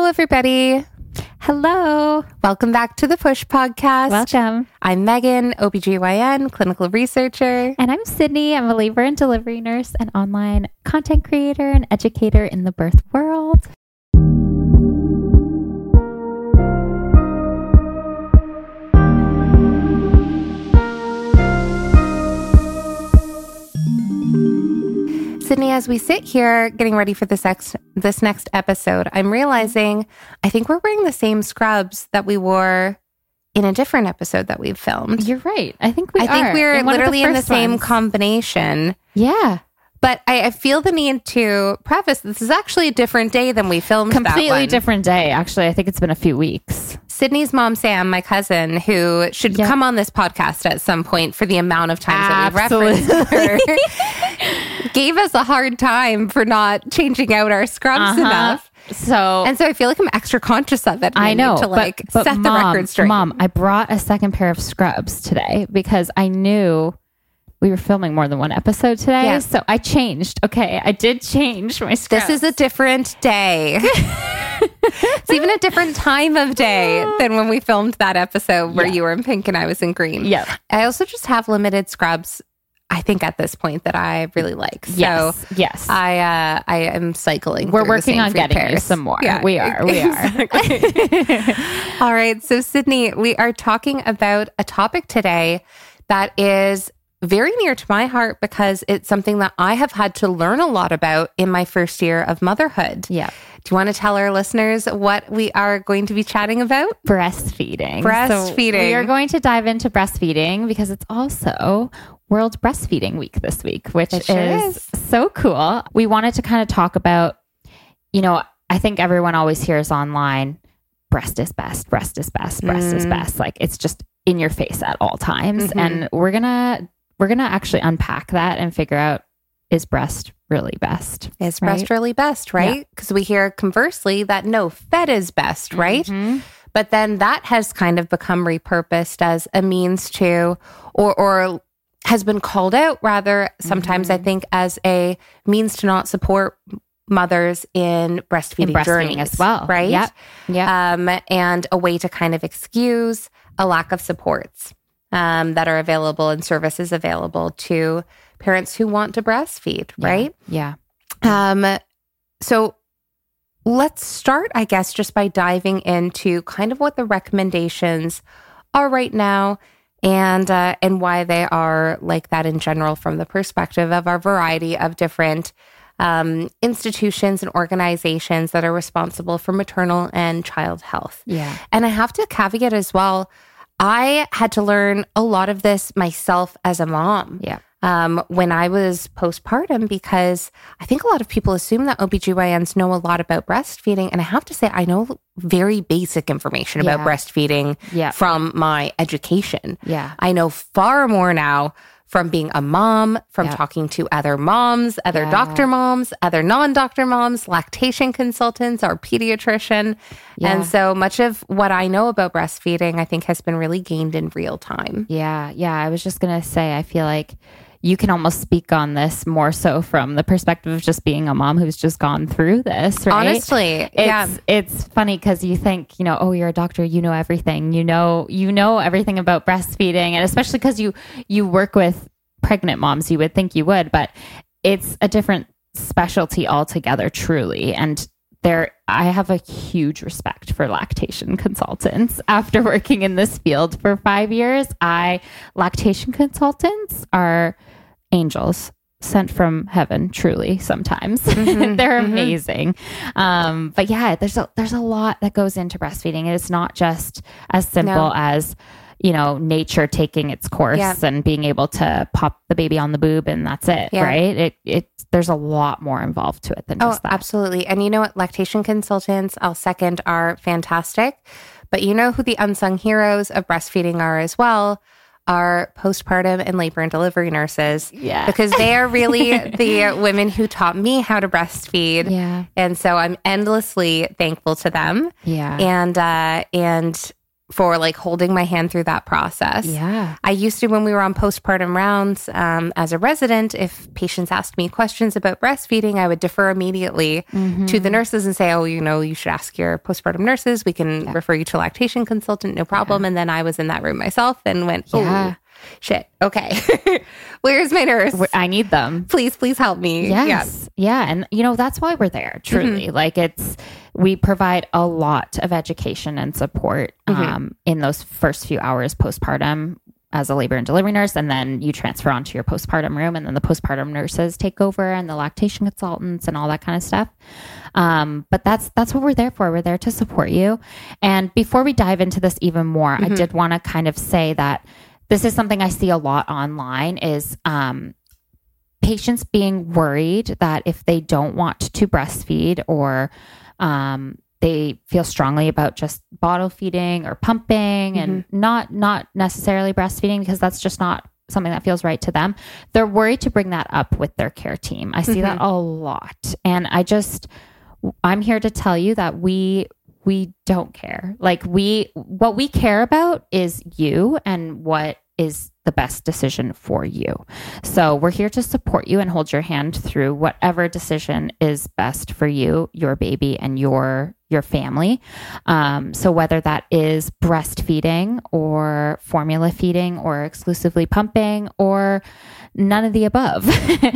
Hello, everybody. Hello. Welcome back to the Push Podcast. Welcome. I'm Megan, OBGYN, clinical researcher. And I'm Sydney. I'm a labor and delivery nurse and online content creator and educator in the birth world. Sydney, as we sit here getting ready for this next episode, I'm realizing I think we're wearing the same scrubs that we wore in a different episode that we've filmed. You're right. I think we're literally in the same combination. Yeah. But I feel the need to preface this is actually a different day than we filmed that one. Completely different day. Actually, I think it's been a few weeks. Sydney's mom, Sam, my cousin, who should come on this podcast at some point for the amount of times that we've referenced her, gave us a hard time for not changing out our scrubs enough. So I feel like I'm extra conscious of it. I know. But set the record straight. Mom, I brought a second pair of scrubs today because I knew we were filming more than one episode today. Yeah. So I changed. Okay. I did change my scrubs. This is a different day. It's even a different time of day than when we filmed that episode where you were in pink and I was in green. Yeah. I also just have limited scrubs, I think, at this point that I really like. So yes. I am cycling. We're working on getting you some more. Yeah, we are. Exactly. All right. So Sydney, we are talking about a topic today that is very near to my heart because it's something that I have had to learn a lot about in my first year of motherhood. Yeah. Do you want to tell our listeners what we are going to be chatting about? Breastfeeding. So we are going to dive into breastfeeding because it's also World Breastfeeding Week this week, which is so cool. We wanted to kind of talk about, I think everyone always hears online, breast is best, breast is best, breast is best. Like it's just in your face at all times. Mm-hmm. And we're going to actually unpack that and figure out, is breast really best? Is breast really best, right? Because we hear conversely that no, fed is best, right? Mm-hmm. But then that has kind of become repurposed as a means to, or has been called out rather, sometimes I think as a means to not support mothers in breastfeeding journeys as well. Right? Yeah. And a way to kind of excuse a lack of supports that are available and services available to parents who want to breastfeed, right? Yeah. So let's start, I guess, just by diving into kind of what the recommendations are right now and why they are like that in general from the perspective of our variety of different institutions and organizations that are responsible for maternal and child health. Yeah. And I have to caveat as well, I had to learn a lot of this myself as a mom. Yeah. When I was postpartum, because I think a lot of people assume that OBGYNs know a lot about breastfeeding. And I have to say, I know very basic information about breastfeeding from my education. Yeah. I know far more now from being a mom, from talking to other moms, other doctor moms, other non-doctor moms, lactation consultants, our pediatrician. Yeah. And so much of what I know about breastfeeding, I think has been really gained in real time. Yeah. Yeah. I was just going to say, I feel like you can almost speak on this more so from the perspective of just being a mom who's just gone through this, right? Honestly, it's funny because you think, oh, you're a doctor, you know everything, you know everything about breastfeeding, and especially because you work with pregnant moms, you would think you would, but it's a different specialty altogether, truly. And I have a huge respect for lactation consultants. After working in this field for 5 years, lactation consultants are angels sent from heaven, truly, sometimes. They're amazing. But yeah, there's a lot that goes into breastfeeding. And it's not just as simple as, nature taking its course and being able to pop the baby on the boob and that's it, right? There's a lot more involved to it than just that. Absolutely. And you know what? Lactation consultants, I'll second, are fantastic. But you know who the unsung heroes of breastfeeding are as well? Are postpartum and labor and delivery nurses. Yeah. Because they are really the women who taught me how to breastfeed. Yeah. And so I'm endlessly thankful to them. Yeah. And for like holding my hand through that process. Yeah. I used to, when we were on postpartum rounds as a resident, if patients asked me questions about breastfeeding, I would defer immediately to the nurses and say, oh, you should ask your postpartum nurses. We can refer you to a lactation consultant, no problem. And then I was in that room myself and went, oh, shit. Okay. Where's my nurse? I need them. Please help me. Yes. Yeah. And that's why we're there, truly. Like we provide a lot of education and support in those first few hours postpartum as a labor and delivery nurse. And then you transfer onto your postpartum room, and then the postpartum nurses take over, and the lactation consultants and all that kind of stuff. But that's what we're there for. We're there to support you. And before we dive into this even more, I did want to kind of say that this is something I see a lot online is patients being worried that if they don't want to breastfeed, or they feel strongly about just bottle feeding or pumping and not necessarily breastfeeding, because that's just not something that feels right to them. They're worried to bring that up with their care team. I see that a lot. And I'm here to tell you that we don't care. Like what we care about is you and what is the best decision for you. So we're here to support you and hold your hand through whatever decision is best for you, your baby, and your family. So whether that is breastfeeding or formula feeding or exclusively pumping or none of the above,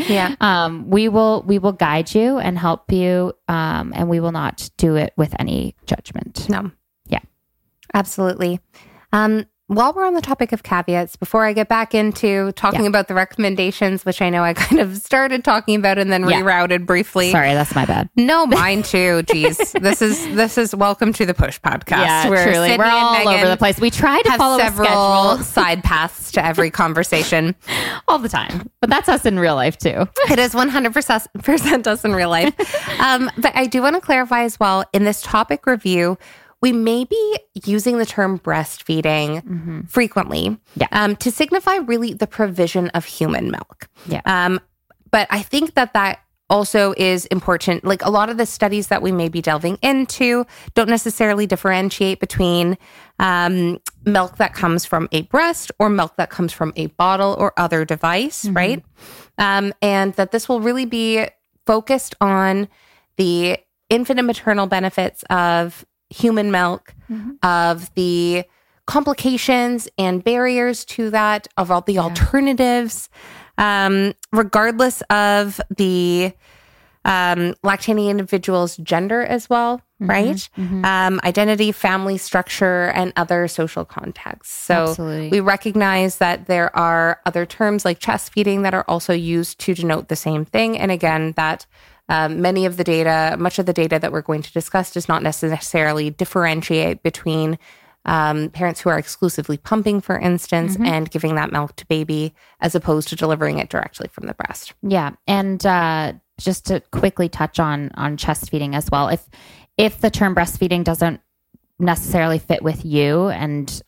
we will guide you and help you, and we will not do it with any judgment. No. Yeah. Absolutely. While we're on the topic of caveats, before I get back into talking about the recommendations, which I know I kind of started talking about and then rerouted briefly. Sorry, that's my bad. No, mine too. Geez, this is welcome to the Push podcast. Yeah, truly, we're all over the place. We try to follow several side paths to every conversation all the time, but that's us in real life too. It is 100% us in real life. But I do want to clarify as well, in this topic review, we may be using the term breastfeeding frequently to signify really the provision of human milk. Yeah. But I think that also is important. Like a lot of the studies that we may be delving into don't necessarily differentiate between milk that comes from a breast or milk that comes from a bottle or other device, right? And that this will really be focused on the infant and maternal benefits of human milk, of the complications and barriers to that, of all the alternatives, regardless of the lactating individual's gender as well, right? Identity, family structure, and other social contexts. So we recognize that there are other terms like chest feeding that are also used to denote the same thing. And again, that much of the data that we're going to discuss does not necessarily differentiate between parents who are exclusively pumping, for instance, and giving that milk to baby as opposed to delivering it directly from the breast. Yeah. And just to quickly touch on chest feeding as well, if the term breastfeeding doesn't necessarily fit with you and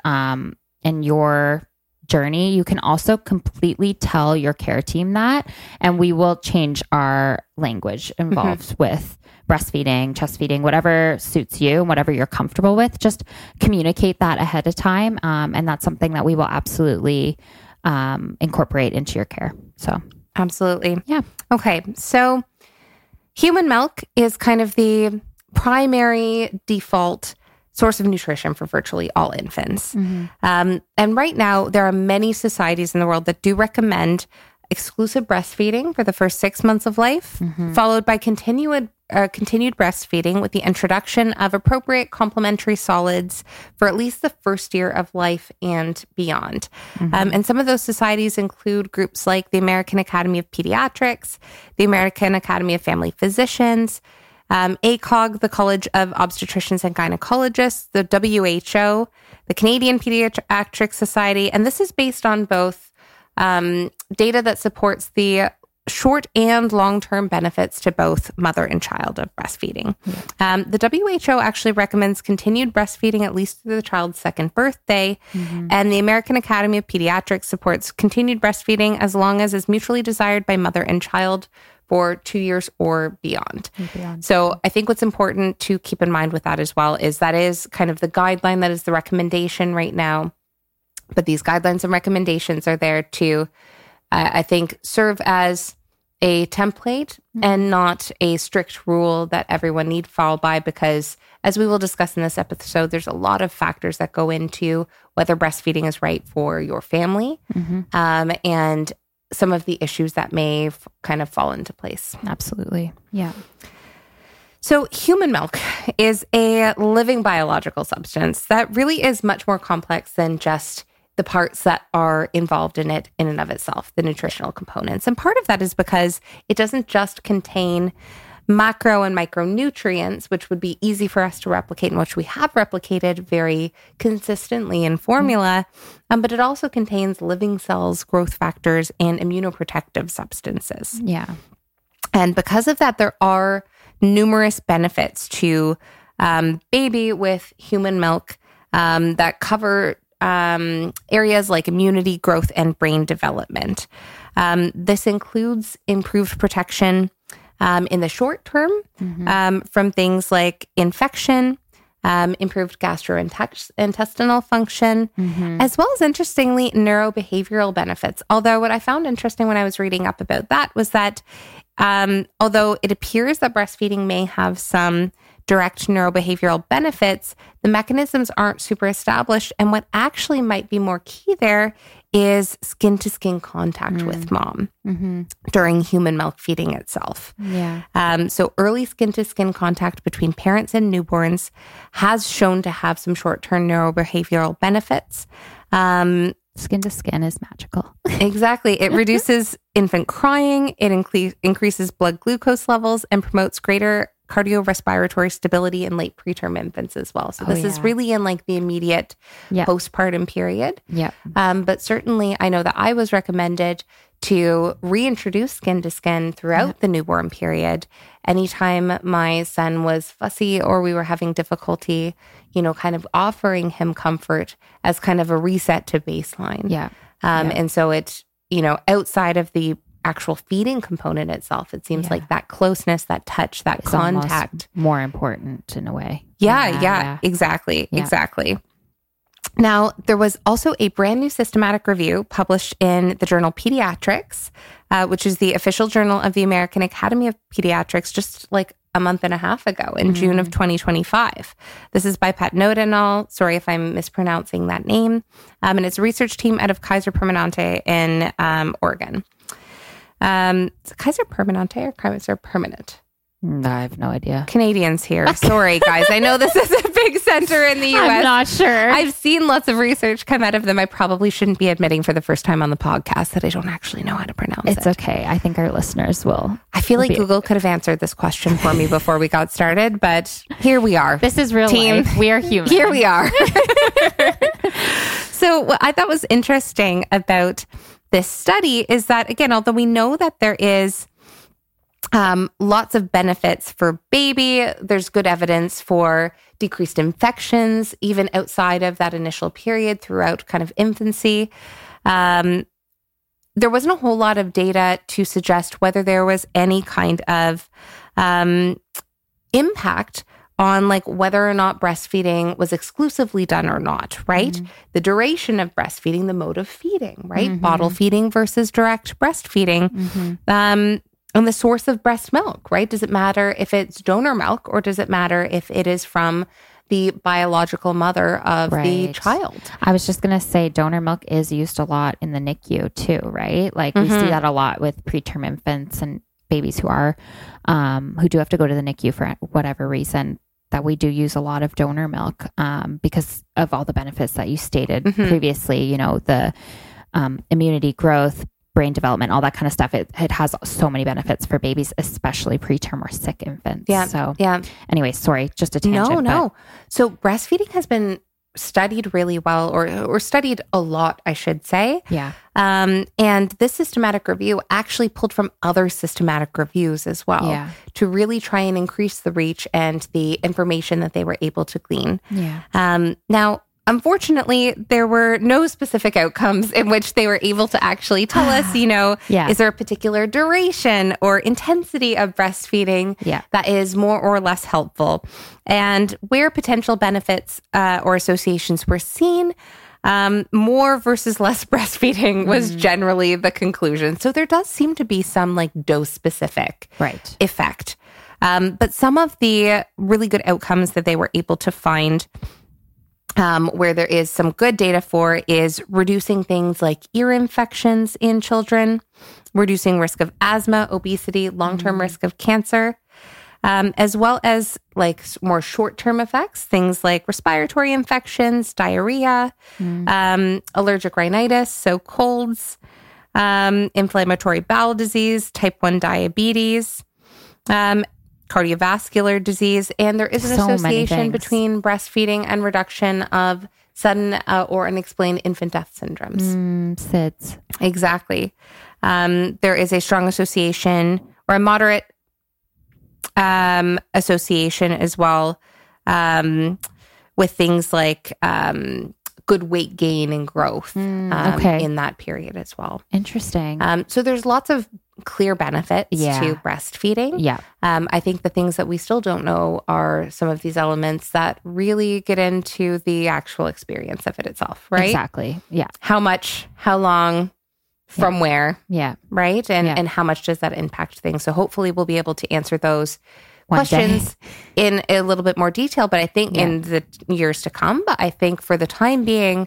your journey, you can also completely tell your care team that, and we will change our language involved with breastfeeding, chest feeding, whatever suits you and whatever you're comfortable with. Just communicate that ahead of time, and that's something that we will absolutely incorporate into your care. So absolutely. Yeah. Okay. So human milk is kind of the primary default source of nutrition for virtually all infants. And right now, there are many societies in the world that do recommend exclusive breastfeeding for the first 6 months of life, followed by continued breastfeeding with the introduction of appropriate complementary solids for at least the first year of life and beyond. And some of those societies include groups like the American Academy of Pediatrics, the American Academy of Family Physicians, ACOG, the College of Obstetricians and Gynecologists, the WHO, the Canadian Pediatric Society. And this is based on both data that supports the short and long-term benefits to both mother and child of breastfeeding. The WHO actually recommends continued breastfeeding at least through the child's second birthday. And the American Academy of Pediatrics supports continued breastfeeding as long as is mutually desired by mother and child for 2 years or beyond. So I think what's important to keep in mind with that as well is that is kind of the guideline, that is the recommendation right now. But these guidelines and recommendations are there to, I think, serve as a template and not a strict rule that everyone need follow by, because as we will discuss in this episode, there's a lot of factors that go into whether breastfeeding is right for your family, and some of the issues that may kind of fall into place. Absolutely. Yeah. So human milk is a living biological substance that really is much more complex than just the parts that are involved in it in and of itself, the nutritional components. And part of that is because it doesn't just contain macro and micronutrients, which would be easy for us to replicate and which we have replicated very consistently in formula, but it also contains living cells, growth factors, and immunoprotective substances. Yeah. And because of that, there are numerous benefits to baby with human milk that cover areas like immunity, growth, and brain development. This includes improved protection in the short term from things like infection, improved gastrointestinal function, as well as, interestingly, neurobehavioral benefits. Although what I found interesting when I was reading up about that was that although it appears that breastfeeding may have some direct neurobehavioral benefits, the mechanisms aren't super established. And what actually might be more key there is skin-to-skin contact with mom during human milk feeding itself. Yeah. So early skin-to-skin contact between parents and newborns has shown to have some short-term neurobehavioral benefits. Skin to skin is magical. Exactly. It reduces infant crying, it increases blood glucose levels, and promotes greater cardiorespiratory stability in late preterm infants as well. So this is really in like the immediate postpartum period. Yeah. But certainly I know that I was recommended to reintroduce skin to skin throughout the newborn period. Anytime my son was fussy or we were having difficulty, kind of offering him comfort as kind of a reset to baseline. Yeah. And so it's, outside of the actual feeding component itself, it seems like that closeness, that touch, that it's contact, more important in a way. Exactly. Now, there was also a brand new systematic review published in the journal Pediatrics, which is the official journal of the American Academy of Pediatrics, just like a month and a half ago in June of 2025. This is by Pat Noda et al. Sorry if I'm mispronouncing that name. And it's a research team out of Kaiser Permanente in Oregon. Is it Kaiser Permanente or Kaiser Permanent? I have no idea. Canadians here. Sorry, guys. I know this is a big center in the U.S. I'm not sure. I've seen lots of research come out of them. I probably shouldn't be admitting for the first time on the podcast that I don't actually know how to pronounce it. It's okay. I think our listeners will. I feel like Google could have answered this question for me before we got started, but here we are. This is real life. We are human. Here we are. So what I thought was interesting about this study is that, again, although we know that there is lots of benefits for baby, there's good evidence for decreased infections, even outside of that initial period throughout kind of infancy. There wasn't a whole lot of data to suggest whether there was any kind of impact on like whether or not breastfeeding was exclusively done or not, right? The duration of breastfeeding, the mode of feeding, right? Bottle feeding versus direct breastfeeding. And the source of breast milk, right? Does it matter if it's donor milk or does it matter if it is from the biological mother of the child? I was just going to say donor milk is used a lot in the NICU too, right? Like we see that a lot with preterm infants and babies who are, who do have to go to the NICU for whatever reason, that we do use a lot of donor milk because of all the benefits that you stated previously, the immunity, growth, brain development, all that kind of stuff. It has so many benefits for babies, especially preterm or sick infants. Anyway, sorry, just a tangent. No. So breastfeeding has been studied really well or studied a lot, I should say. And this systematic review actually pulled from other systematic reviews as well to really try and increase the reach and the information that they were able to glean. Now, unfortunately, there were no specific outcomes in which they were able to actually tell us, Yeah. is there a particular duration or intensity of breastfeeding that is more or less helpful? And where potential benefits or associations were seen, more versus less breastfeeding was generally the conclusion. So there does seem to be some like dose specific effect. But some of the really good outcomes that they were able to find, where there is some good data for, is reducing things like ear infections in children, reducing risk of asthma, obesity, long-term risk of cancer, as well as like more short-term effects, things like respiratory infections, diarrhea, allergic rhinitis, so colds, inflammatory bowel disease, type 1 diabetes, cardiovascular disease, and there is an association between breastfeeding and reduction of sudden or unexplained infant death syndromes. SIDS. Exactly. There is a strong association or a moderate association as well with things like good weight gain and growth in that period as well. Interesting. So there's lots of clear benefits to breastfeeding. Yeah. I think the things that we still don't know are some of these elements that really get into the actual experience of it itself, right? Exactly. Yeah. How much, how long, from where, right? And how much does that impact things? So hopefully we'll be able to answer those questions in a little bit more detail, but I think in the years to come. But I think for the time being,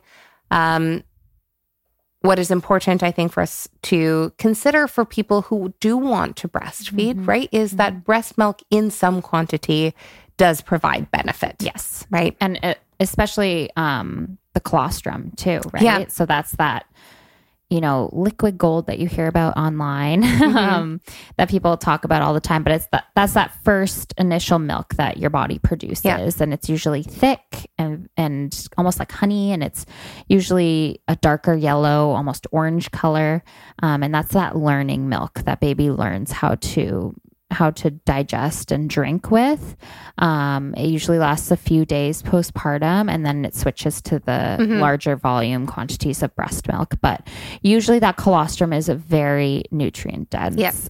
what is important, I think, for us to consider for people who do want to breastfeed, right, is that breast milk in some quantity does provide benefit. Yes. Right. And especially the colostrum too, right? Yeah. So that's that, liquid gold that you hear about online that people talk about all the time. But that's that first initial milk that your body produces. And it's usually thick and almost like honey. And it's usually a darker yellow, almost orange color. And that's that learning milk that baby learns how to digest and drink with. It usually lasts a few days postpartum, and then it switches to the larger volume quantities of breast milk. But usually that colostrum is a very nutrient dense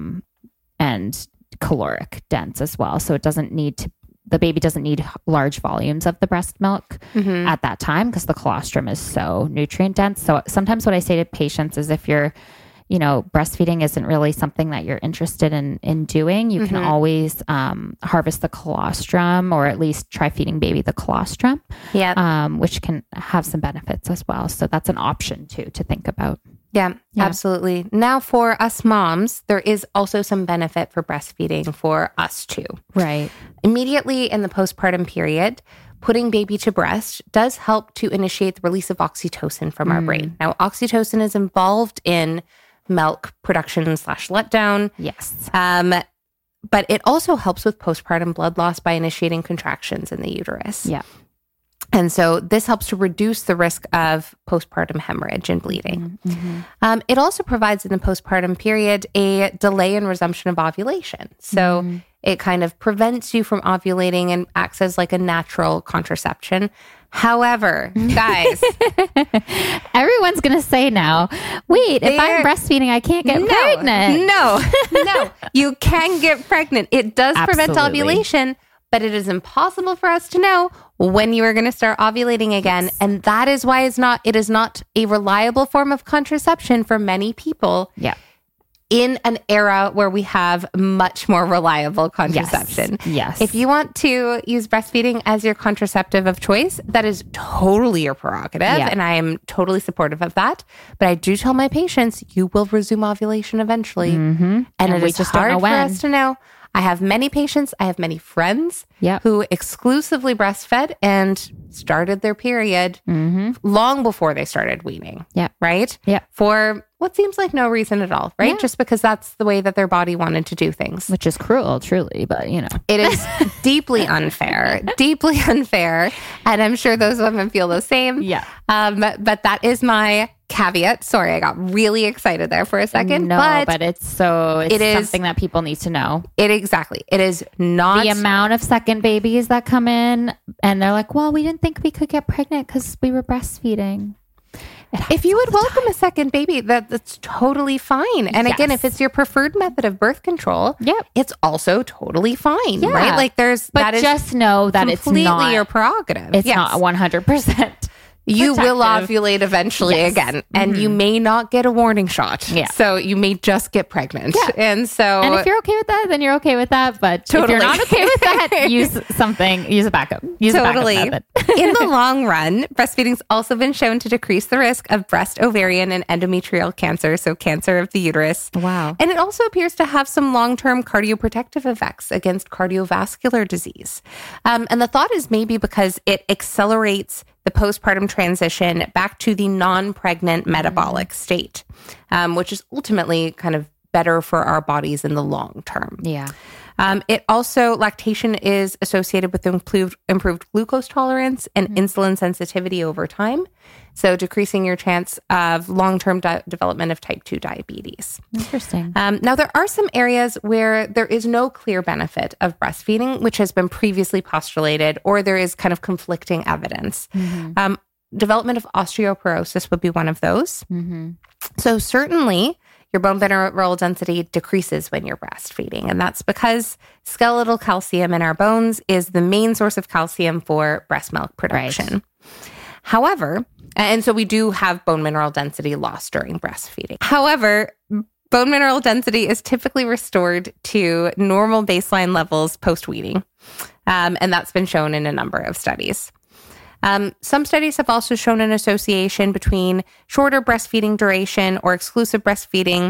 and caloric dense as well. So the baby doesn't need large volumes of the breast milk at that time because the colostrum is so nutrient dense. So sometimes what I say to patients is if you're breastfeeding isn't really something that you're interested in doing, you can always harvest the colostrum, or at least try feeding baby the colostrum, which can have some benefits as well. So that's an option too to think about. Yeah, absolutely. Now for us moms, there is also some benefit for breastfeeding for us too. Right. Immediately in the postpartum period, putting baby to breast does help to initiate the release of oxytocin from our brain. Now, oxytocin is involved in milk production / letdown. Yes. But it also helps with postpartum blood loss by initiating contractions in the uterus. Yeah. And so this helps to reduce the risk of postpartum hemorrhage and bleeding. It also provides in the postpartum period a delay in resumption of ovulation. So it kind of prevents you from ovulating and acts as like a natural contraception. However, guys, everyone's going to say now, wait, if I'm breastfeeding, I can't get pregnant. No, you can get pregnant. It does prevent ovulation, but it is impossible for us to know when you are going to start ovulating again. Yes. And that is why it is not a reliable form of contraception for many people. Yeah. In an era where we have much more reliable contraception. Yes. If you want to use breastfeeding as your contraceptive of choice, that is totally your prerogative. Yeah. And I am totally supportive of that. But I do tell my patients, you will resume ovulation eventually. And it is just hard for us to know. I have many patients, I have many friends who exclusively breastfed and started their period long before they started weaning. Yeah. Right? Yeah. For what seems like no reason at all, right? Yeah. Just because that's the way that their body wanted to do things. Which is cruel, truly, but It is deeply unfair. And I'm sure those women feel the same. Yeah. But that is my caveat. Sorry, I got really excited there for a second. No, but it's something that people need to know. It is not the amount of second babies that come in And they're like, well, we didn't think we could get pregnant because we were breastfeeding. If you would welcome a second baby, that's totally fine. And again, if it's your preferred method of birth control, it's also totally fine, right? Like but just know that it's not your prerogative. It's not 100%. You will ovulate eventually again, and you may not get a warning shot. So you may just get pregnant. And if you're okay with that, then you're okay with that. But if you're not okay with that, use a backup. Use a backup method. In the long run, breastfeeding's also been shown to decrease the risk of breast, ovarian, and endometrial cancer, so cancer of the uterus. Wow. And it also appears to have some long-term cardioprotective effects against cardiovascular disease. And the thought is maybe because it accelerates the postpartum transition back to the non-pregnant metabolic state, which is ultimately kind of better for our bodies in the long term. Yeah. Lactation is associated with improved glucose tolerance and insulin sensitivity over time. So decreasing your chance of long-term development of type 2 diabetes. Interesting. Now, there are some areas where there is no clear benefit of breastfeeding, which has been previously postulated, or there is kind of conflicting evidence. Development of osteoporosis would be one of those. So certainly, your bone mineral density decreases when you're breastfeeding. And that's because skeletal calcium in our bones is the main source of calcium for breast milk production. Right. However, and so we do have bone mineral density loss during breastfeeding. However, bone mineral density is typically restored to normal baseline levels post-weaning. And that's been shown in a number of studies. Some studies have also shown an association between shorter breastfeeding duration or exclusive breastfeeding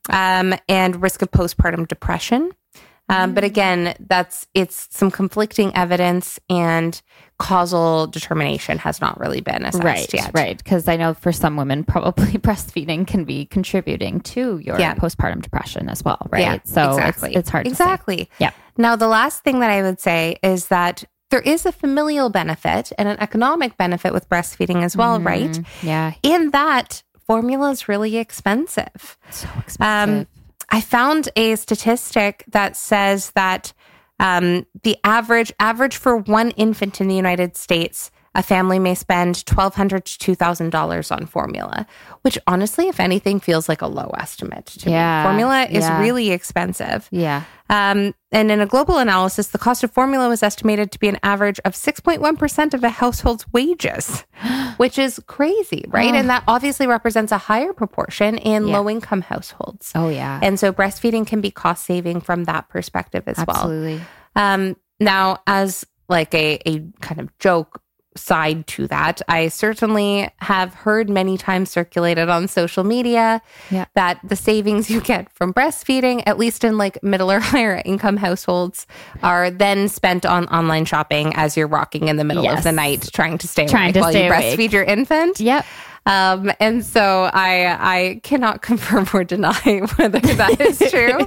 and risk of postpartum depression. But again, it's some conflicting evidence, and causal determination has not really been assessed yet. Right. Because I know for some women, probably breastfeeding can be contributing to your postpartum depression as well, right? Yeah, so it's hard to say. Yeah. Now, the last thing that I would say is that there is a familial benefit and an economic benefit with breastfeeding as well, right? Yeah. In that, formula is really expensive. So expensive. I found a statistic that says that the average for one infant in the United States, a family may spend $1,200 to $2,000 on formula, which honestly, if anything, feels like a low estimate to me. Formula is really expensive. Yeah. And in a global analysis, the cost of formula was estimated to be an average of 6.1% of a household's wages, which is crazy, right? And that obviously represents a higher proportion in low-income households. Oh, yeah. And so breastfeeding can be cost-saving from that perspective as well. Absolutely. Now, as like a kind of joke side to that, I certainly have heard many times circulated on social media that the savings you get from breastfeeding, at least in like middle or higher income households, are then spent on online shopping as you're rocking in the middle of the night trying to stay awake while you breastfeed your infant. Yep. And so I cannot confirm or deny whether that is true.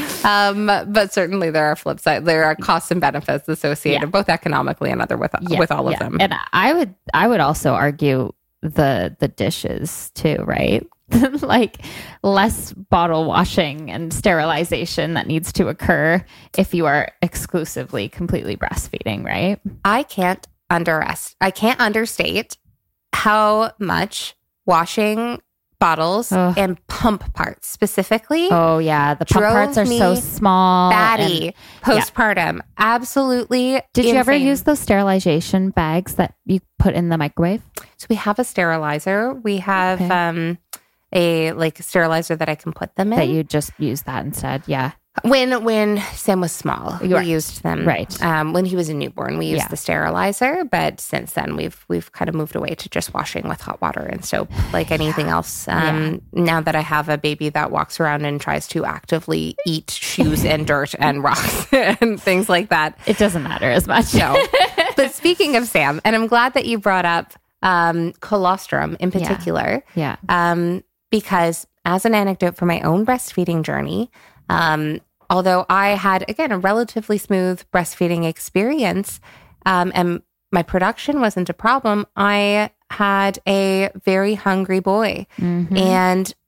But certainly there are flip sides. There are costs and benefits associated both economically and with all of them. And I would also argue the dishes too, right? Like less bottle washing and sterilization that needs to occur if you are exclusively completely breastfeeding, right? I can't understate how much washing bottles and pump parts specifically. Oh yeah, the pump parts are so small. Batty postpartum, absolutely. Did you ever use those sterilization bags that you put in the microwave? So we have a sterilizer. We have a sterilizer that I can put them in. That you just use that instead, yeah. When Sam was small, we used them. Right. When he was a newborn, we used the sterilizer. But since then, we've kind of moved away to just washing with hot water and soap, like anything else. Now that I have a baby that walks around and tries to actively eat shoes and dirt and rocks and things like that, it doesn't matter as much. No. But speaking of Sam, and I'm glad that you brought up colostrum in particular. Yeah. Because as an anecdote for my own breastfeeding journey, although I had, again, a relatively smooth breastfeeding experience, and my production wasn't a problem, I had a very hungry boy. And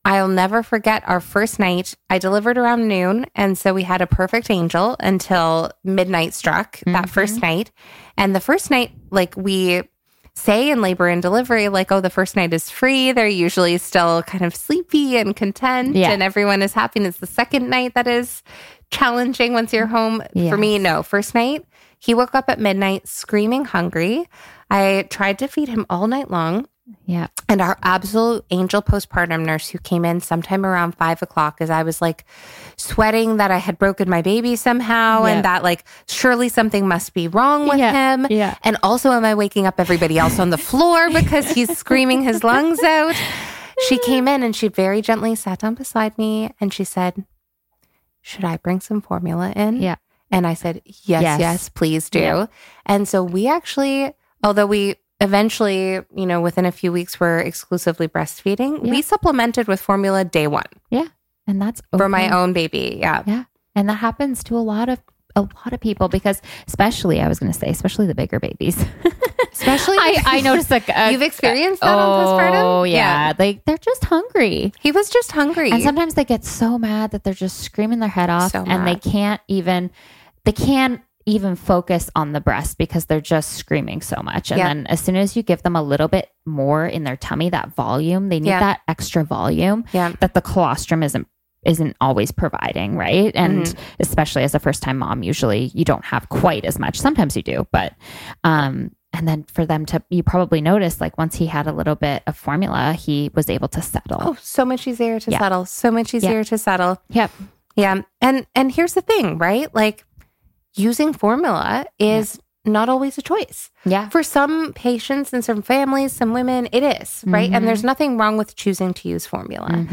I'll never forget our first night. I delivered around noon. And so we had a perfect angel until midnight struck that first night. And the first night, like we say in labor and delivery, like, oh, the first night is free. They're usually still kind of sleepy and content and everyone is happy. And it's the second night that is challenging once you're home. For me, no. First night, he woke up at midnight screaming hungry. I tried to feed him all night long. Yeah. And our absolute angel postpartum nurse who came in sometime around 5 o'clock, as I was like sweating that I had broken my baby somehow and that like surely something must be wrong with him. Yeah. And also, am I waking up everybody else on the floor because he's screaming his lungs out? She came in and she very gently sat down beside me and she said, should I bring some formula in? Yeah. And I said, yes, please do. Yeah. And so we actually, although we eventually, you know, within a few weeks, were exclusively breastfeeding. We supplemented with formula day one. Yeah. And that's okay. For my own baby. Yeah. Yeah. And that happens to a lot of people because especially the bigger babies. Especially I noticed like you've experienced that on postpartum? Oh yeah. They're just hungry. He was just hungry. And sometimes they get so mad that they're just screaming their head off and they can't even focus on the breast because they're just screaming so much. And then as soon as you give them a little bit more in their tummy, that volume, they need that extra volume that the colostrum isn't always providing, right? And especially as a first-time mom, usually you don't have quite as much. Sometimes you do, but and then for them to, you probably noticed like once he had a little bit of formula, he was able to settle. Oh, so much easier to settle. So much easier to settle. Yep. Yeah. And here's the thing, right? Like, using formula is not always a choice. Yeah. For some patients and some families, some women, it is, right? And there's nothing wrong with choosing to use formula.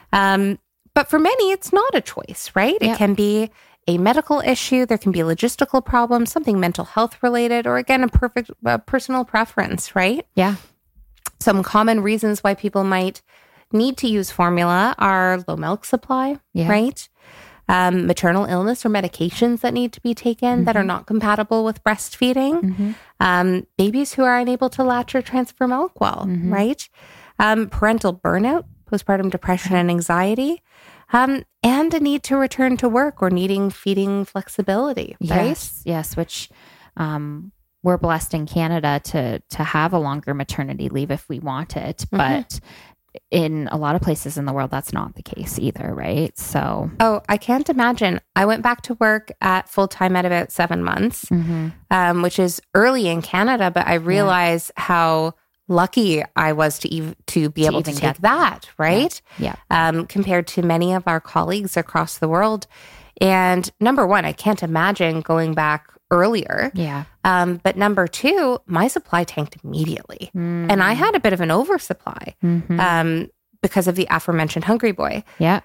But for many, it's not a choice, right? It can be a medical issue. There can be a logistical problem, something mental health related, or again, a perfect personal preference, right? Yeah. Some common reasons why people might need to use formula are low milk supply, right? Maternal illness or medications that need to be taken that are not compatible with breastfeeding, babies who are unable to latch or transfer milk well, right? Parental burnout, postpartum depression and anxiety, and a need to return to work or needing feeding flexibility, right? Yes, which we're blessed in Canada to have a longer maternity leave if we want it, but in a lot of places in the world, that's not the case either, right? So, I can't imagine. I went back to work at full time at about 7 months, which is early in Canada. But I realized how lucky I was to be able to take that, right? Yeah. Compared to many of our colleagues across the world. And number one, I can't imagine going back earlier. Yeah. But number two, my supply tanked immediately. And I had a bit of an oversupply because of the aforementioned hungry boy. Yeah.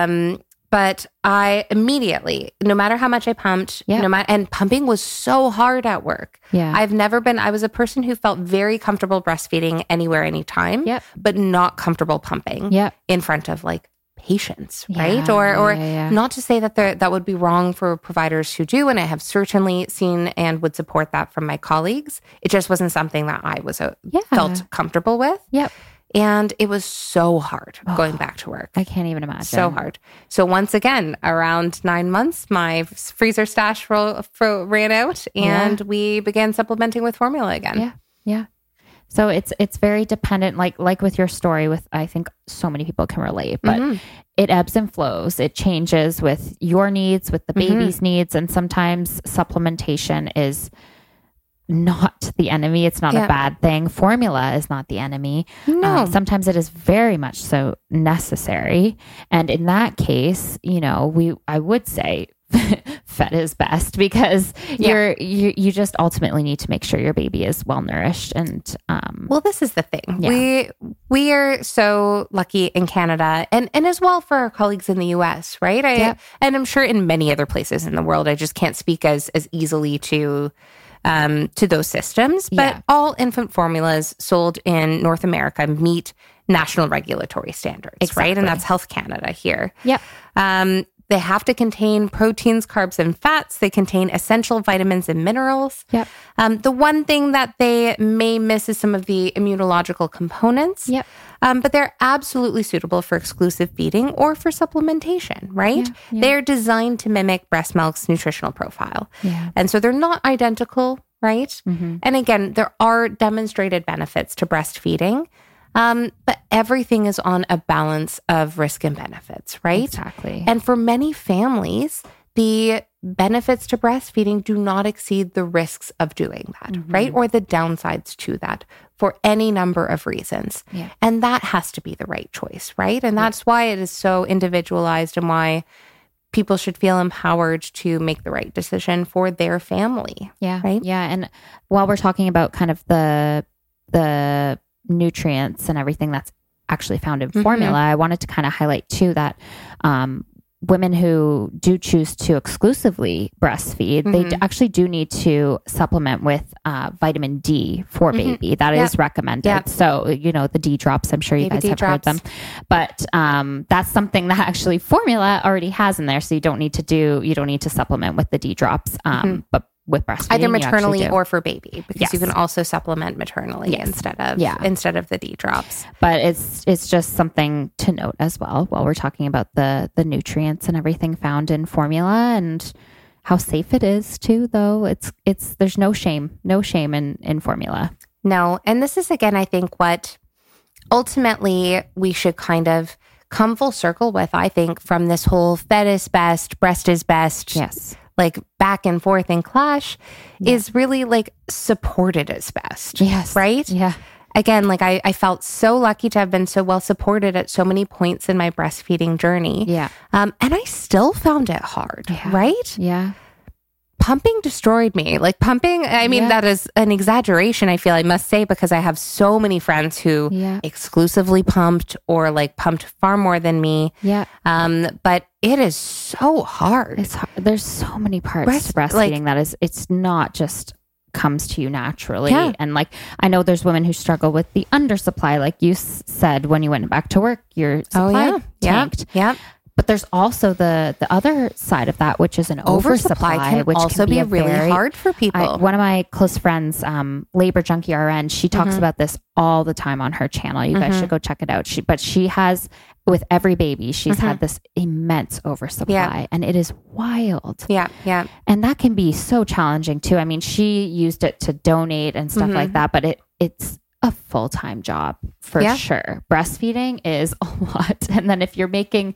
But I immediately, no matter how much I pumped, and pumping was so hard at work. Yeah. I was a person who felt very comfortable breastfeeding anywhere, anytime, but not comfortable pumping in front of like patients, right? Or not to say that that would be wrong for providers who do, and I have certainly seen and would support that from my colleagues. It just wasn't something that I was felt comfortable with. Yep. And it was so hard going back to work. I can't even imagine. So hard. So once again, around 9 months, my freezer stash ran out and we began supplementing with formula again. Yeah. Yeah. So it's very dependent, like with your story, with I think so many people can relate, but it ebbs and flows. It changes with your needs, with the baby's needs, and sometimes supplementation is not the enemy. It's not a bad thing. Formula is not the enemy. No. Sometimes it is very much so necessary. And in that case, I would say fed is best because you just ultimately need to make sure your baby is well nourished. And well, this is the thing. We are so lucky in Canada and as well for our colleagues in the US, right? And I'm sure in many other places in the world, I just can't speak as easily to those systems, but all infant formulas sold in North America meet national regulatory standards, right? And that's Health Canada here. Yep. They have to contain proteins, carbs, and fats. They contain essential vitamins and minerals. Yep. The one thing that they may miss is some of the immunological components. Yep. But they're absolutely suitable for exclusive feeding or for supplementation, right? Yeah. They're designed to mimic breast milk's nutritional profile. Yeah. And so they're not identical, right? Mm-hmm. And again, there are demonstrated benefits to breastfeeding. But everything is on a balance of risk and benefits, right? Exactly. And for many families, the benefits to breastfeeding do not exceed the risks of doing that, right? Or the downsides to that for any number of reasons. Yeah. And that has to be the right choice, right? And that's why it is so individualized and why people should feel empowered to make the right decision for their family. Yeah. Right? Yeah. And while we're talking about kind of the nutrients and everything that's actually found in formula, I wanted to kind of highlight too that women who do choose to exclusively breastfeed, they actually do need to supplement with vitamin D for baby. That is recommended. So, the D drops, I'm sure you guys have heard them. But that's something that actually formula already has in there. So you don't need to supplement with the D drops. But with breastfeeding, either maternally or for baby, because you can also supplement maternally instead of the D drops. But it's just something to note as well while we're talking about the nutrients and everything found in formula and how safe it is too. Though it's there's no shame in formula. No, and this is again, I think what ultimately we should kind of come full circle with. I think from this whole fed is best, breast is best. Yes. Like back and forth and clash is really like supported as best. Yes. Right? Yeah. Again, like I felt so lucky to have been so well supported at so many points in my breastfeeding journey. Yeah. And I still found it hard. Right? Yeah. Pumping destroyed me. Like pumping, I mean, that is an exaggeration, I feel I must say, because I have so many friends who exclusively pumped or like pumped far more than me. Yeah. But it is so hard. It's hard. There's so many parts to breastfeeding it's not just comes to you naturally. Yeah. And like, I know there's women who struggle with the undersupply. Like you said, when you went back to work, your supply tanked. Yeah. But there's also the other side of that, which is an oversupply, can which also can be really hard for people. One of my close friends, Labor Junkie RN, she talks about this all the time on her channel. You guys should go check it out. She has, with every baby, she's had this immense oversupply, and it is wild. Yeah, yeah. And that can be so challenging too. I mean, she used it to donate and stuff like that, but it's a full-time job for sure. Breastfeeding is a lot. And then if you're making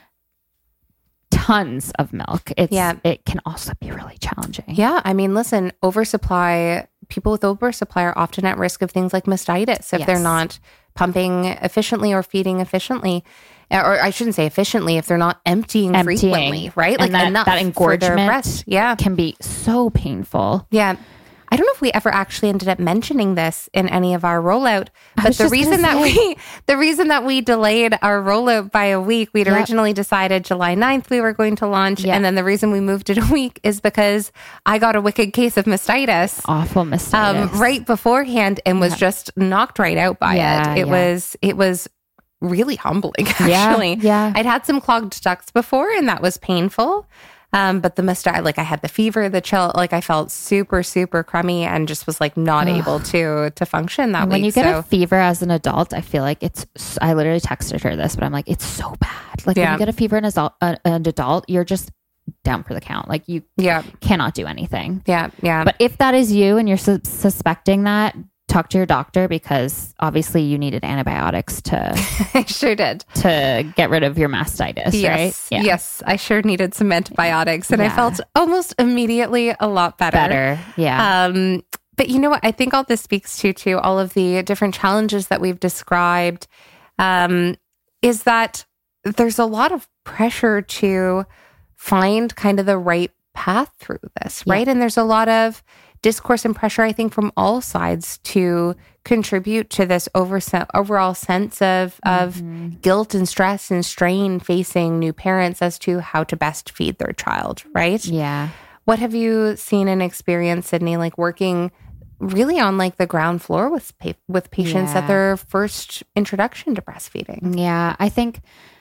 tons of milk, it can also be really challenging. Yeah. I mean, listen, people with oversupply are often at risk of things like mastitis if they're not pumping efficiently or feeding efficiently. Or I shouldn't say efficiently, if they're not emptying frequently, right? And like enough that engorgement for their breast. can be so painful. Yeah. I don't know if we ever actually ended up mentioning this in any of our rollout, but the reason that we delayed our rollout by a week, we'd originally decided July 9th we were going to launch. And then the reason we moved it a week is because I got a wicked case of mastitis. Awful mastitis. Right beforehand and was just knocked right out by it. It was really humbling, actually. Yeah. I'd had some clogged ducts before and that was painful. But the mastitis, like I had the fever, the chill, like I felt super, super crummy and just was like not able to function that week. When you get a fever as an adult, I feel like I literally texted her this, but I'm like, it's so bad. Like when you get a fever as an adult, you're just down for the count. Like you cannot do anything. Yeah. Yeah. But if that is you and you're suspecting that, talk to your doctor because obviously you needed antibiotics I sure did to get rid of your mastitis, right? Yes, I sure needed some antibiotics and I felt almost immediately a lot better. Yeah. But you know what? I think all this speaks to all of the different challenges that we've described is that there's a lot of pressure to find kind of the right path through this, right? And there's a lot of discourse and pressure, I think, from all sides to contribute to this overall sense of guilt and stress and strain facing new parents as to how to best feed their child, right? Yeah. What have you seen and experienced, Sydney, like working really on like the ground floor with patients at their first introduction to breastfeeding? Yeah, I think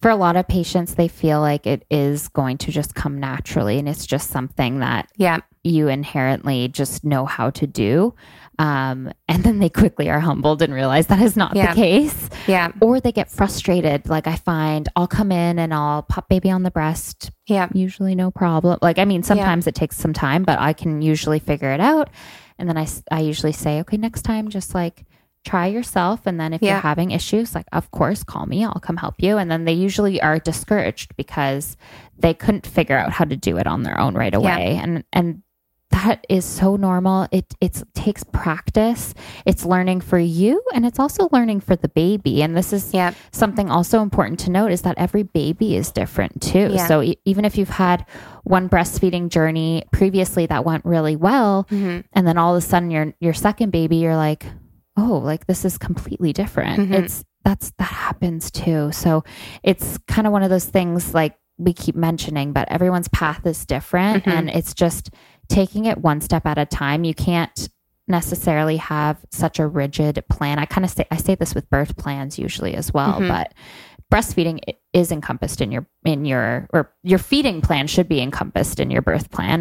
for a lot of patients, they feel like it is going to just come naturally, and it's just something that you inherently just know how to do. And then they quickly are humbled and realize that is not the case. Yeah. Or they get frustrated. Like I find I'll come in and I'll pop baby on the breast. Yeah. Usually no problem. Like, I mean, sometimes it takes some time, but I can usually figure it out. And then I usually say, okay, next time, just like try yourself. And then if you're having issues, like, of course, call me, I'll come help you. And then they usually are discouraged because they couldn't figure out how to do it on their own right away. And that is so normal. It takes practice. It's learning for you, and it's also learning for the baby. And this is something also important to note, is that every baby is different too. Yeah. So even if you've had one breastfeeding journey previously that went really well, and then all of a sudden your second baby, you're like, oh, like this is completely different. That happens too. So it's kind of one of those things like we keep mentioning, but everyone's path is different, and it's just taking it one step at a time. You can't necessarily have such a rigid plan. I say this with birth plans usually as well, but breastfeeding is encompassed in your feeding plan should be encompassed in your birth plan.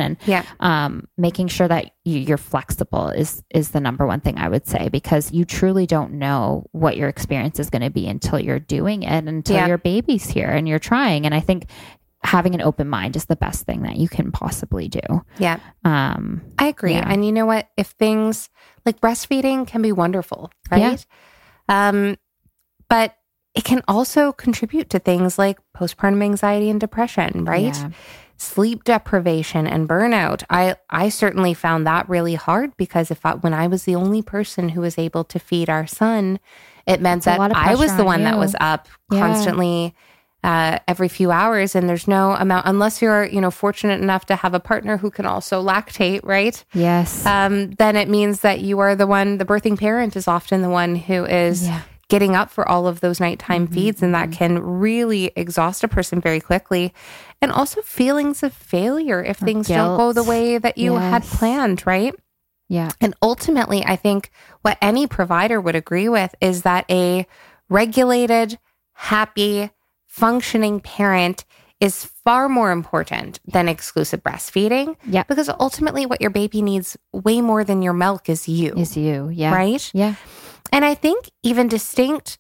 And making sure that you're flexible is the number one thing I would say, because you truly don't know what your experience is going to be until you're doing it, until your baby's here and you're trying. And I think having an open mind is the best thing that you can possibly do. Yeah. I agree. Yeah. And you know what? If things like breastfeeding can be wonderful, right? Yeah. But it can also contribute to things like postpartum anxiety and depression, right? Yeah. Sleep deprivation and burnout. I certainly found that really hard, because when I was the only person who was able to feed our son, it meant that I was the one that was up constantly every few hours, and there's no amount, unless you're, fortunate enough to have a partner who can also lactate, right? Yes. Then it means that you are the birthing parent is often the one who is getting up for all of those nighttime feeds, and that can really exhaust a person very quickly. And also feelings of failure if things don't go the way that you had planned, right? Yeah. And ultimately, I think what any provider would agree with is that a regulated, happy, functioning parent is far more important than exclusive breastfeeding. Yeah. Because ultimately what your baby needs way more than your milk is you. Yeah. Right? Yeah. And I think even distinct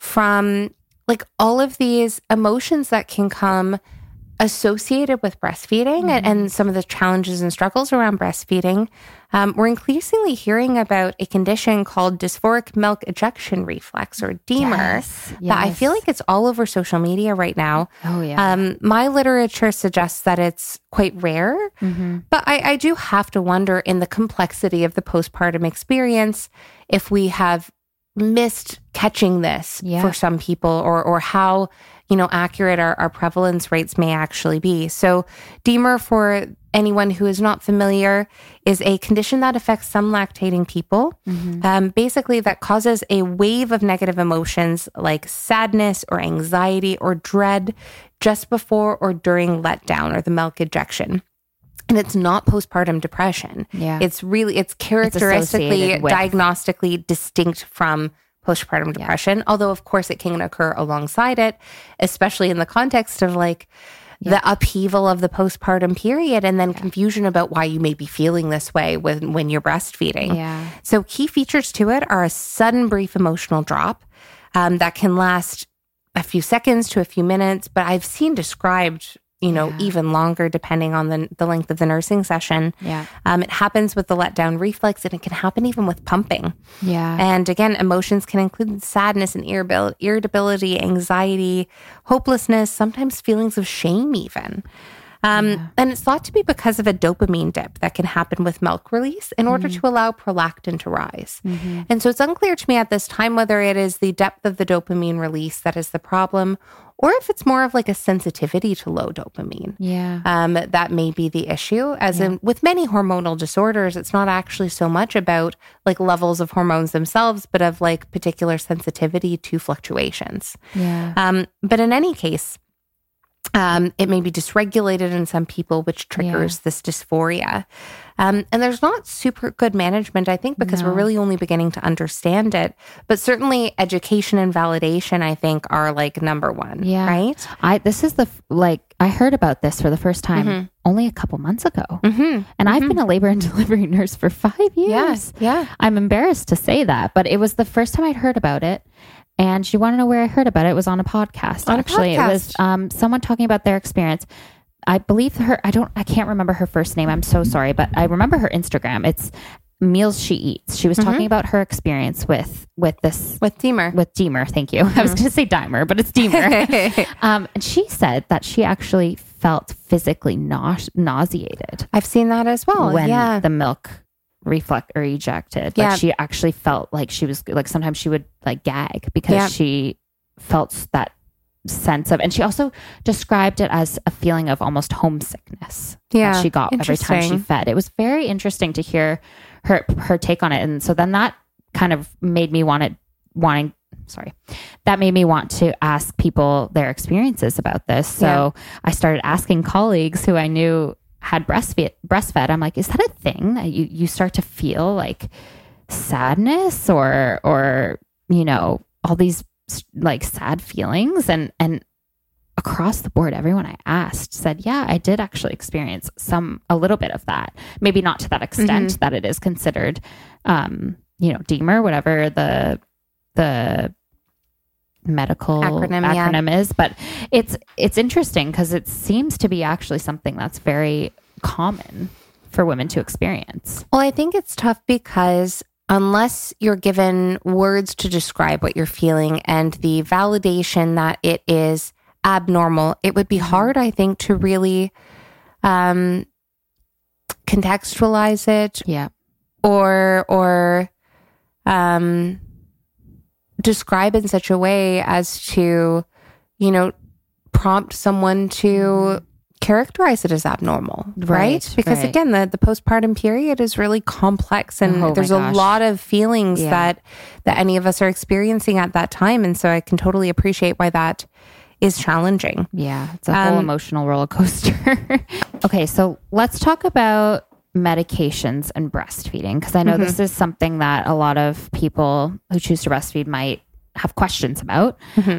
from like all of these emotions that can come associated with breastfeeding and some of the challenges and struggles around breastfeeding, we're increasingly hearing about a condition called dysphoric milk ejection reflex, or DMER, that I feel like it's all over social media right now. Oh, yeah. My literature suggests that it's quite rare, but I do have to wonder, in the complexity of the postpartum experience, if we have missed catching this for some people, or how accurate our prevalence rates may actually be. So DMER, for anyone who is not familiar, is a condition that affects some lactating people. Basically, that causes a wave of negative emotions like sadness or anxiety or dread just before or during letdown or the milk ejection. And it's not postpartum depression. Yeah. It's characteristically, diagnostically distinct from postpartum depression, although of course it can occur alongside it, especially in the context of like the upheaval of the postpartum period, and then confusion about why you may be feeling this way when you're breastfeeding. Yeah. So key features to it are a sudden brief emotional drop that can last a few seconds to a few minutes, but I've seen described even longer depending on the length of the nursing session. Yeah. It happens with the letdown reflex, and it can happen even with pumping. Yeah. And again, emotions can include sadness and irritability, anxiety, hopelessness, sometimes feelings of shame even. And it's thought to be because of a dopamine dip that can happen with milk release in order to allow prolactin to rise. And so it's unclear to me at this time whether it is the depth of the dopamine release that is the problem, or if it's more of like a sensitivity to low dopamine. That may be the issue. As in with many hormonal disorders, it's not actually so much about like levels of hormones themselves, but of like particular sensitivity to fluctuations. But in any case, It may be dysregulated in some people, which triggers this dysphoria. And there's not super good management, I think, because we're really only beginning to understand it. But certainly education and validation, I think, are like number one, right? I heard about this for the first time only a couple months ago. And I've been a labor and delivery nurse for 5 years. Yeah. I'm embarrassed to say that, but it was the first time I'd heard about it. And you want to know where I heard about it? It was on a podcast. It was someone talking about their experience. I believe I can't remember her first name. I'm so sorry, but I remember her Instagram. It's Meals She Eats. She was talking about her experience with Deemer. With Deemer, thank you. I was going to say Dimer, but it's Deemer. And she said that she actually felt physically nauseated. I've seen that as well. When the milk reflect or ejected. Like she actually felt like she was like, sometimes she would like gag because she felt that sense of, and she also described it as a feeling of almost homesickness that she got every time she fed. It was very interesting to hear her take on it. And so then that kind of made me want to ask people their experiences about this. So I started asking colleagues who I knew had breastfed. I'm like, is that a thing that you start to feel like sadness or all these like sad feelings? And across the board, everyone I asked said, yeah, I did actually experience a little bit of that. Maybe not to that extent that it is considered, Deemer, whatever the medical acronym is, but it's interesting because it seems to be actually something that's very common for women to experience. Well, I think it's tough because unless you're given words to describe what you're feeling and the validation that it is abnormal, it would be hard, I think, to really contextualize it. Yeah. Or describe in such a way as to, prompt someone to characterize it as abnormal, right? Because again, the postpartum period is really complex and there's a lot of feelings that any of us are experiencing at that time. And so I can totally appreciate why that is challenging. Yeah, it's a whole emotional roller coaster. Okay, so let's talk about medications and breastfeeding, because I know this is something that a lot of people who choose to breastfeed might have questions about.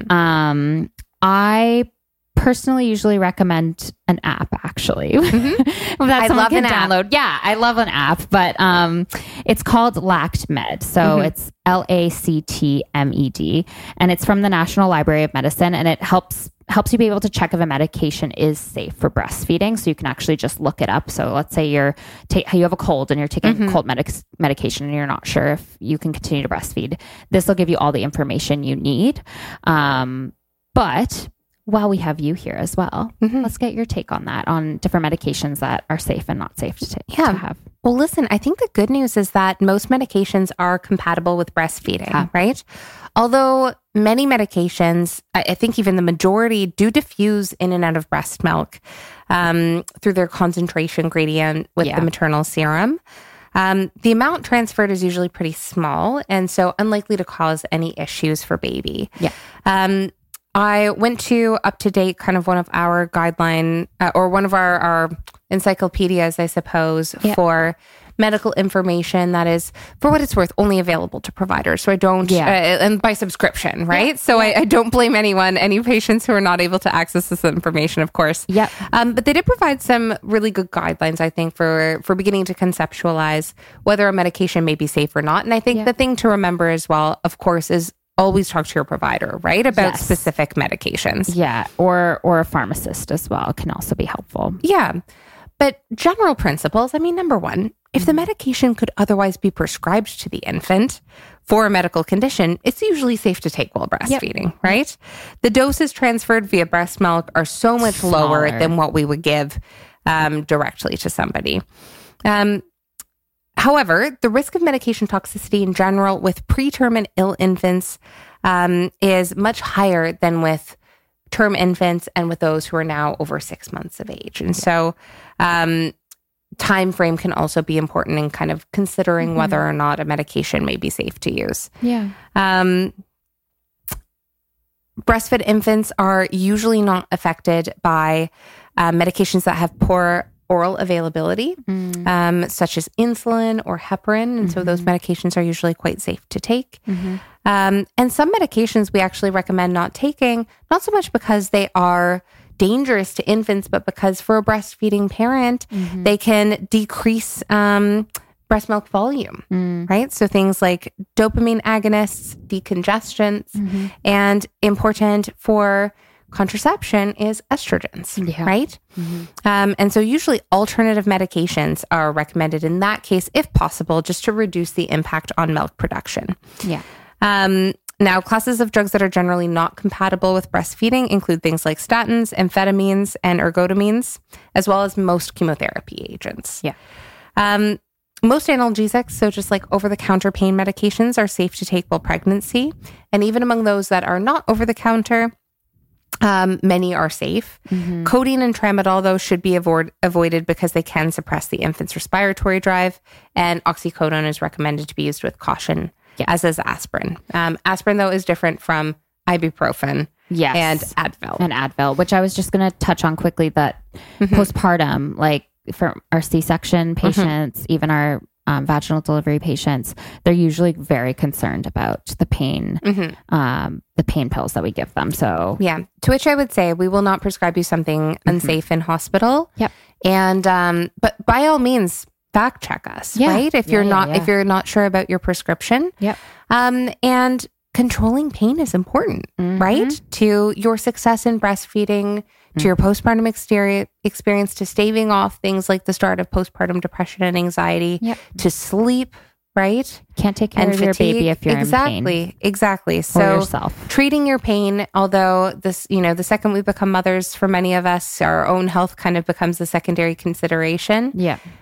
I personally usually recommend an app, actually. I love an download. App. Yeah, I love an app, but it's called LactMed. So it's LACTMED, and it's from the National Library of Medicine, and it helps you be able to check if a medication is safe for breastfeeding. So you can actually just look it up. So let's say you have a cold and you're taking cold medication and you're not sure if you can continue to breastfeed. This will give you all the information you need. But while we have you here as well, let's get your take on that, on different medications that are safe and not safe to have. Well, listen, I think the good news is that most medications are compatible with breastfeeding, right? Although many medications, I think even the majority, do diffuse in and out of breast milk through their concentration gradient with the maternal serum. The amount transferred is usually pretty small and so unlikely to cause any issues for baby. I went to UpToDate, kind of one of our guideline or one of our encyclopedias, I suppose, for medical information that is, for what it's worth, only available to providers. So I don't, and by subscription, right? So I don't blame any patients who are not able to access this information, of course. But they did provide some really good guidelines, I think, for beginning to conceptualize whether a medication may be safe or not. And I think the thing to remember as well, of course, is always talk to your provider, right? About specific medications. Yeah. Or a pharmacist as well can also be helpful. Yeah. But general principles, I mean, number one, if the medication could otherwise be prescribed to the infant for a medical condition, it's usually safe to take while breastfeeding, right? The doses transferred via breast milk are so much lower than what we would give directly to somebody. However, the risk of medication toxicity in general with preterm and ill infants is much higher than with term infants and with those who are now over 6 months of age. And so time frame can also be important in kind of considering whether or not a medication may be safe to use. breastfed infants are usually not affected by medications that have poor oral availability, such as insulin or heparin. And so those medications are usually quite safe to take. And some medications we actually recommend not taking, not so much because they are dangerous to infants, but because for a breastfeeding parent, they can decrease breast milk volume, right? So things like dopamine agonists, decongestants, and important for contraception is estrogens, right? And so usually alternative medications are recommended in that case, if possible, just to reduce the impact on milk production. Now, classes of drugs that are generally not compatible with breastfeeding include things like statins, amphetamines, and ergotamines, as well as most chemotherapy agents. Most analgesics, so just like over-the-counter pain medications, are safe to take while pregnancy. And even among those that are not over-the-counter, many are safe. Codeine and tramadol, though, should be avoided because they can suppress the infant's respiratory drive. And oxycodone is recommended to be used with caution, as is aspirin. Aspirin, though, is different from ibuprofen and Advil. And Advil, which I was just going to touch on quickly, that postpartum, like for our C-section patients, even our vaginal delivery patients, they're usually very concerned about the pain, the pain pills that we give them. So to which I would say we will not prescribe you something unsafe in hospital. And but by all means, fact check us, right? If you're if you're not sure about your prescription, and controlling pain is important, right? To your success in breastfeeding, to your postpartum experience, to staving off things like the start of postpartum depression and anxiety, to sleep, right? Can't take care of your baby if you're in pain. Exactly. So or yourself. Treating your pain, although this, the second we become mothers, for many of us, our own health kind of becomes a secondary consideration.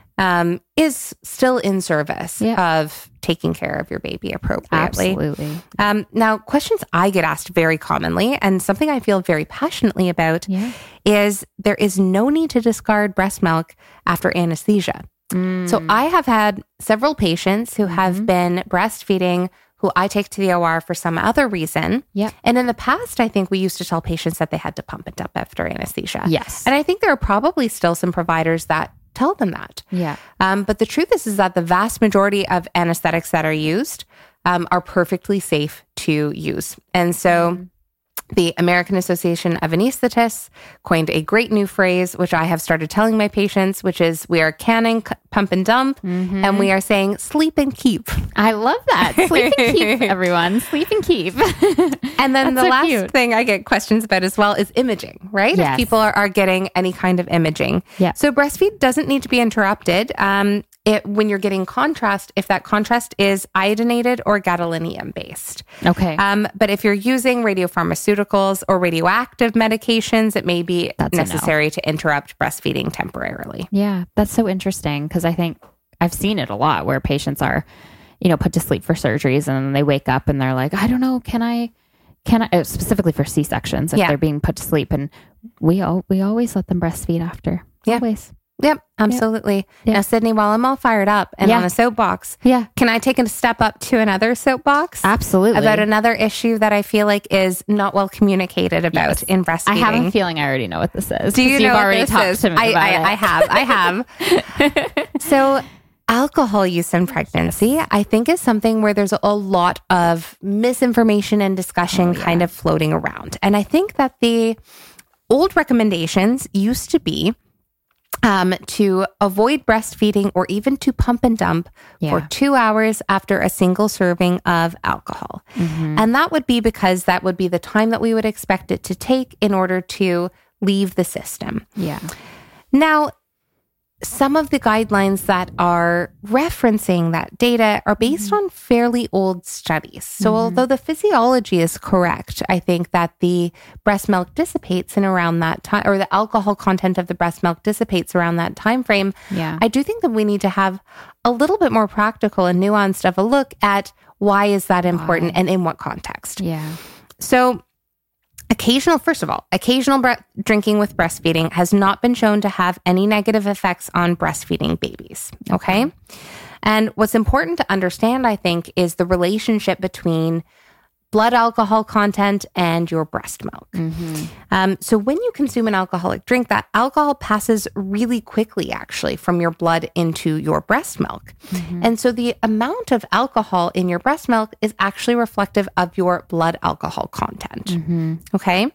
Is still in service of taking care of your baby appropriately. Absolutely. Now, questions I get asked very commonly, and something I feel very passionately about, is there is no need to discard breast milk after anesthesia. So I have had several patients who have been breastfeeding who I take to the OR for some other reason. And in the past, I think we used to tell patients that they had to pump it up after anesthesia. And I think there are probably still some providers that tell them that. But the truth is that the vast majority of anesthetics that are used are perfectly safe to use. And so the American Association of Anesthetists coined a great new phrase, which I have started telling my patients, which is we are canning pump and dump, and we are saying sleep and keep. I love that. Sleep and keep, everyone. Sleep and keep. And then the last thing I get questions about as well is imaging, right? If people are getting any kind of imaging. So breastfeed doesn't need to be interrupted. When you're getting contrast, if that contrast is iodinated or gadolinium based. But if you're using radiopharmaceuticals or radioactive medications, it may be necessary to interrupt breastfeeding temporarily. That's so interesting because I think I've seen it a lot where patients are, put to sleep for surgeries and then they wake up and they're like, I don't know, can I specifically for C-sections if they're being put to sleep, and we always let them breastfeed after. Always. Yep, absolutely. Now, Sydney, while I'm all fired up and on a soapbox, can I take a step up to another soapbox? Absolutely. About another issue that I feel like is not well communicated about in breastfeeding. I have a feeling I already know what this is. Do you know you've what already this talked is? to me about it. I have. So alcohol use in pregnancy, I think, is something where there's a lot of misinformation and discussion kind of floating around. And I think that the old recommendations used to be to avoid breastfeeding or even to pump and dump for 2 hours after a single serving of alcohol. And that would be because that would be the time that we would expect it to take in order to leave the system. Now, some of the guidelines that are referencing that data are based on fairly old studies. So although the physiology is correct, I think that the breast milk dissipates in around that time, or the alcohol content of the breast milk dissipates around that time frame. I do think that we need to have a little bit more practical and nuanced of a look at why is that important and in what context. So occasional drinking with breastfeeding has not been shown to have any negative effects on breastfeeding babies. And what's important to understand, I think, is the relationship between blood alcohol content, and your breast milk. So when you consume an alcoholic drink, that alcohol passes really quickly, actually, from your blood into your breast milk. And so the amount of alcohol in your breast milk is actually reflective of your blood alcohol content. Okay.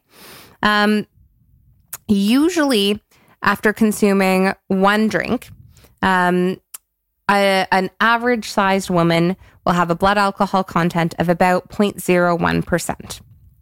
Usually, after consuming one drink, an average-sized woman will have a blood alcohol content of about 0.01%.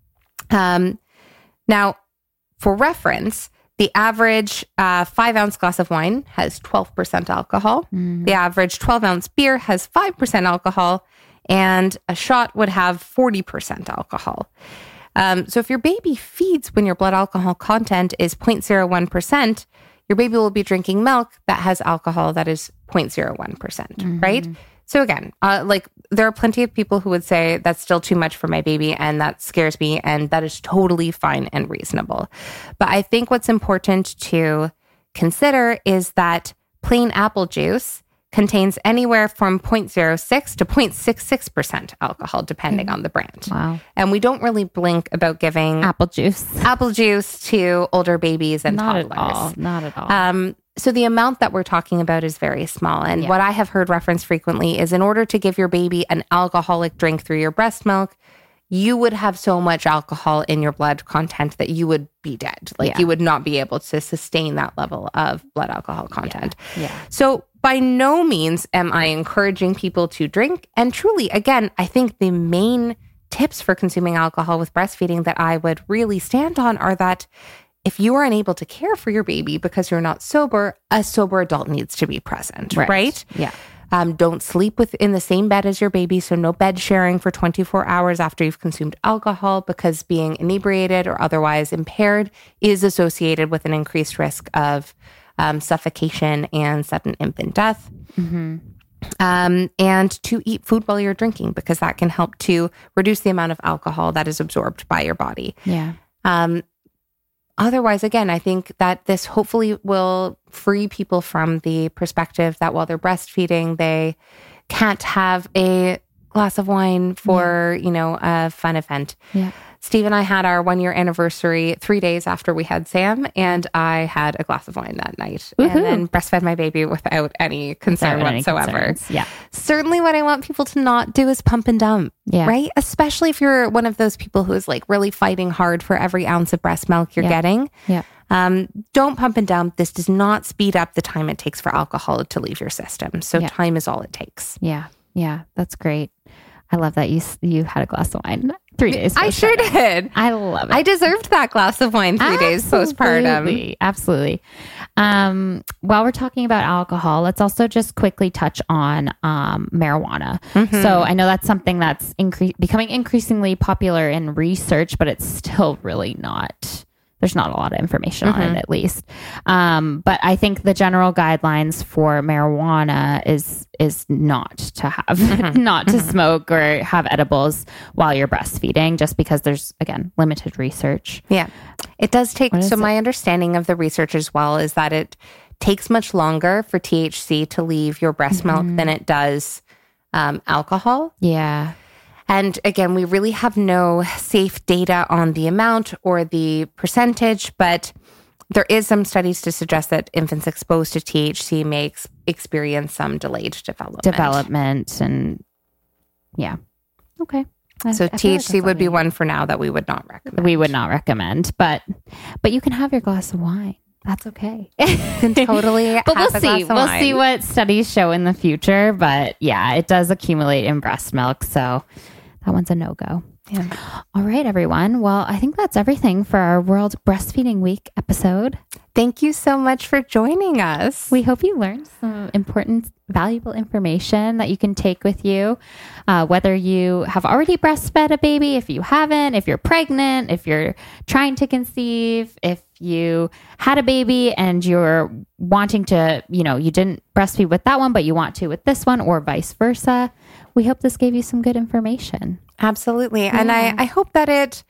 Now, for reference, the average 5-ounce glass of wine has 12% alcohol. The average 12-ounce beer has 5% alcohol, and a shot would have 40% alcohol. So if your baby feeds when your blood alcohol content is 0.01%, your baby will be drinking milk that has alcohol that is 0.01%, right? So again, there are plenty of people who would say that's still too much for my baby and that scares me, and that is totally fine and reasonable. But I think what's important to consider is that plain apple juice contains anywhere from 0.06 to 0.66% alcohol, depending on the brand. Wow. And we don't really blink about giving Apple juice to older babies and Not toddlers. Not at all. So the amount that we're talking about is very small. And what I have heard referenced frequently is in order to give your baby an alcoholic drink through your breast milk, you would have so much alcohol in your blood content that you would be dead. You would not be able to sustain that level of blood alcohol content. So by no means am I encouraging people to drink. And truly, again, I think the main tips for consuming alcohol with breastfeeding that I would really stand on are that if you are unable to care for your baby because you're not sober, a sober adult needs to be present, right? Yeah. Don't sleep in the same bed as your baby. So no bed sharing for 24 hours after you've consumed alcohol, because being inebriated or otherwise impaired is associated with an increased risk of suffocation and sudden infant death. And to eat food while you're drinking, because that can help to reduce the amount of alcohol that is absorbed by your body. Otherwise, again, I think that this hopefully will free people from the perspective that while they're breastfeeding, they can't have a glass of wine for, a fun event. Steve and I had our 1-year anniversary 3 days after we had Sam, and I had a glass of wine that night. And then breastfed my baby without any concern whatsoever. Certainly what I want people to not do is pump and dump, right? Especially if you're one of those people who is really fighting hard for every ounce of breast milk you're getting. Don't pump and dump. This does not speed up the time it takes for alcohol to leave your system. So time is all it takes. Yeah, that's great. I love that you had a glass of wine 3 days. I sure did. I love it. I deserved that glass of wine 3 days postpartum. Absolutely. While we're talking about alcohol, let's also just quickly touch on marijuana. So I know that's something that's becoming increasingly popular in research, but it's still really not. There's not a lot of information on it, at least. But I think the general guidelines for marijuana is not to have, not to smoke or have edibles while you're breastfeeding, just because there's, again, limited research. It does take, my understanding of the research as well is that it takes much longer for THC to leave your breast milk than it does alcohol. And again, we really have no safe data on the amount or the percentage, but there is some studies to suggest that infants exposed to THC may experience some delayed development. And okay. So THC would be one for now that we would not recommend. We would not recommend, but you can have your glass of wine. That's okay. Totally. But we'll see. We'll see what studies show in the future. But yeah, it does accumulate in breast milk. So that one's a no-go. All right, everyone. Well, I think that's everything for our World Breastfeeding Week episode. Thank you so much for joining us. We hope you learned some important, valuable information that you can take with you, whether you have already breastfed a baby, if you haven't, if you're pregnant, if you're trying to conceive, if you had a baby and you're wanting to, you didn't breastfeed with that one, but you want to with this one, or vice versa. We hope this gave you some good information. Absolutely. Yeah. And I hope that it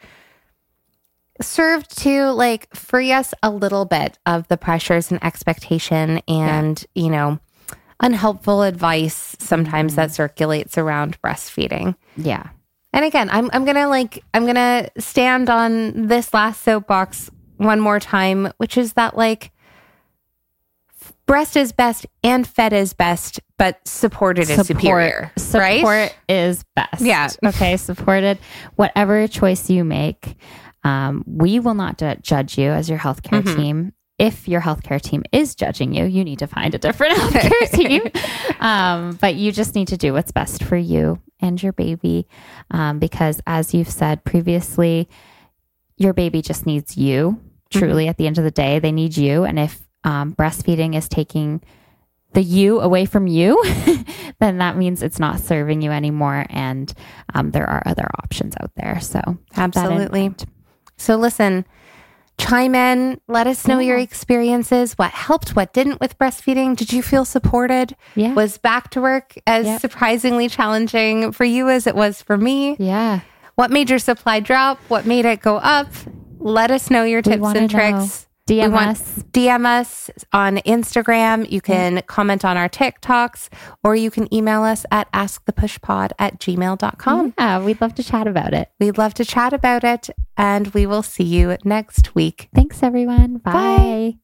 served to free us a little bit of the pressures and expectation and, unhelpful advice sometimes that circulates around breastfeeding. And again, I'm gonna stand on this last soapbox one more time, which is that like breast is best and fed is best, but supported is superior. Support right? is best. Yeah. Okay. Supported, whatever choice you make, we will not judge you as your healthcare team. If your healthcare team is judging you, you need to find a different healthcare team. But you just need to do what's best for you and your baby. Because as you've said previously, your baby just needs you. Truly, at the end of the day, they need you. And if breastfeeding is taking the you away from you, then that means it's not serving you anymore. And there are other options out there. So absolutely. So listen, chime in. Let us know your experiences. What helped, what didn't with breastfeeding. Did you feel supported? Yeah. Was back to work as surprisingly challenging for you as it was for me? Yeah. What made your supply drop? What made it go up? Let us know your tips and tricks. DM us on Instagram. You can comment on our TikToks, or you can email us at askthepushpod@gmail.com. Yeah, we'd love to chat about it. We'd love to chat about it, and we will see you next week. Thanks, everyone. Bye. Bye.